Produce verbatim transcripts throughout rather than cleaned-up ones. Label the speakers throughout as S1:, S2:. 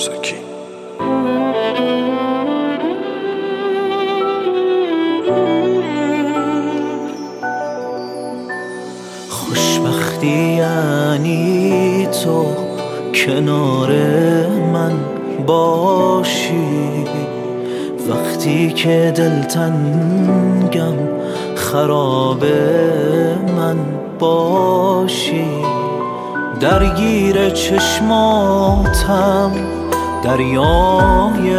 S1: زکی.
S2: خوشبختی یعنی تو کنار من باشی، وقتی که دلتنگم خراب من باشی، درگیر چشماتم دریای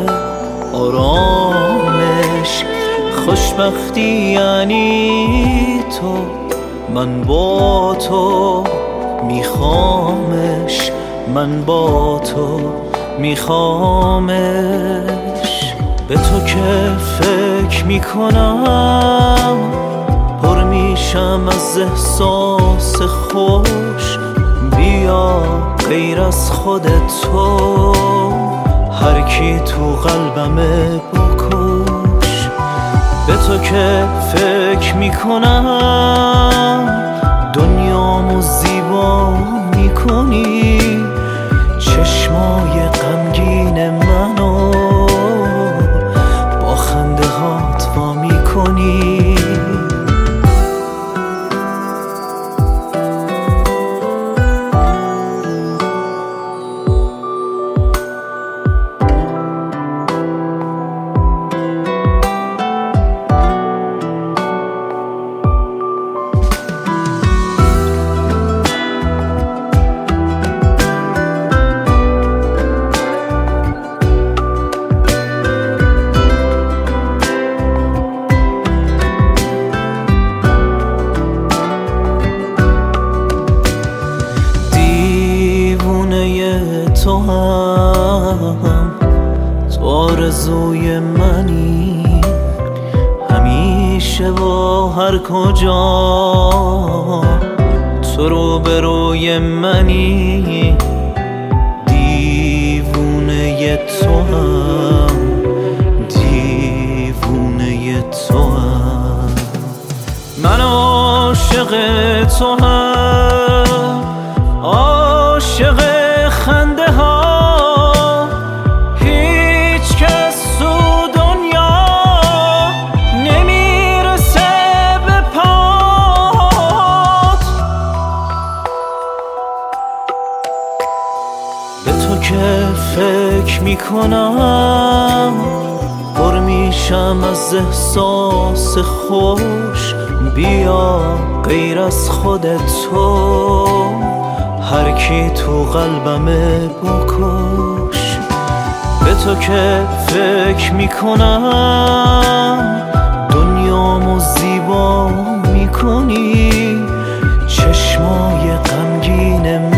S2: آرامش. خوشبختی یعنی تو، من با تو میخوامش، من با تو میخوامش. به تو که فکر میکنم پر میشم از احساس خوش. بیا غیر از خود تو هر کی تو قلبمه بکش. به تو که فکر میکنم دنیامو زیبا میکنی، چشمای غمگین منو با خنده هات وا میکنی. تو هم تو آرزوی منی، همیشه با هر کجا تو رو به روی منی. دیوونه تو هم دیوونه تو هم من عاشق تو هم عاشق خنده ها. هیچ کس تو دنیا نمیرسه به پات. به تو که فکر میکنم پر میشم از احساس خوش. بیا غیر از خود تو هر کی تو قلبمه بکش. به تو که فکر میکنم دنیامو زیبا میکنی، چشمای غمگین